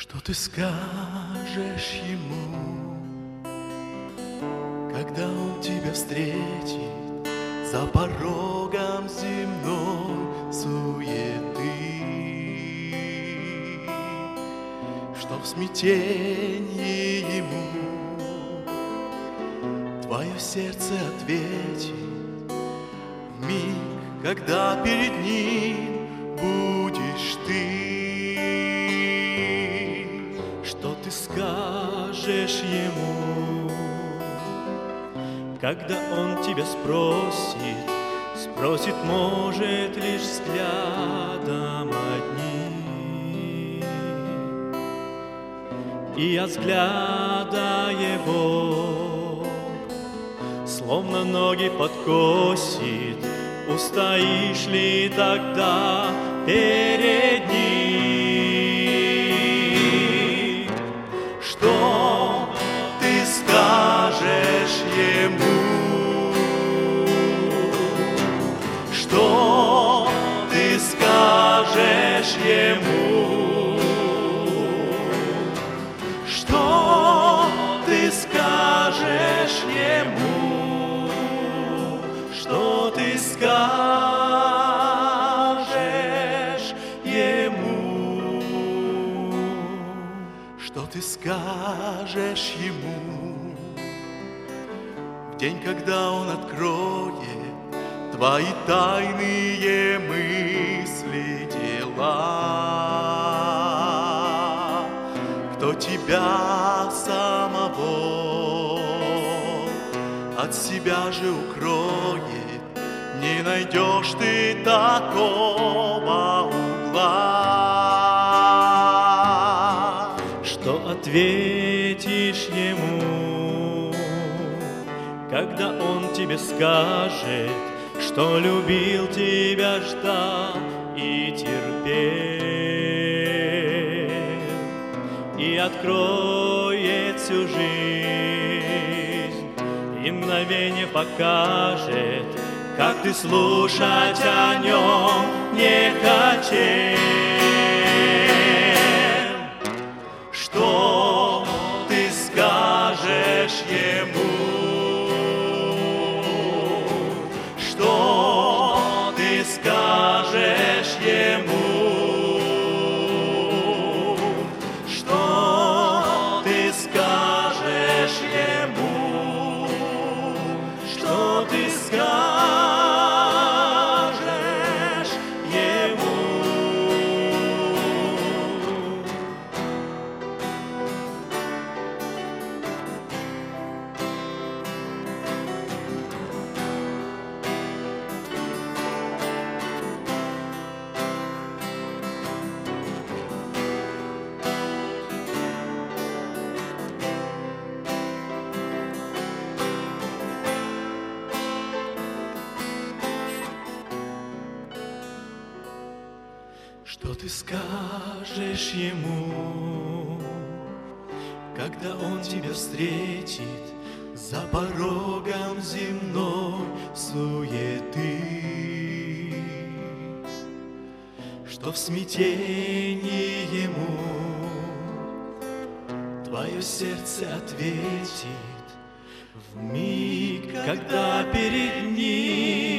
Что ты скажешь ему, когда он тебя встретит за порогом земной суеты? Что в смятении ему твое сердце ответит в миг, когда перед ним будешь ты? Что ты скажешь ему, когда он тебя спросит, может, лишь взглядом одним, и от взгляда его словно ноги подкосит, устоишь ли тогда перед ним? Что ты скажешь ему? Что ты скажешь ему? Что ты скажешь ему? Что ты скажешь ему? Что ты скажешь ему в день, когда он откроет твои тайные мысли, дела? Кто тебя самого от себя же укроет? Не найдешь ты такого угла. Что ответишь ему, когда он тебе скажет, что любил тебя, ждал и терпел, и откроет всю жизнь, и мгновение покажет, как ты слушать о нем не хотел? Что ты скажешь ему? Что ты скажешь ему? Что ты скажешь ему? Что ты скажешь? Что ты скажешь ему, когда он тебя встретит за порогом земной суеты? Что в смятении ему твое сердце ответит в миг, когда перед ним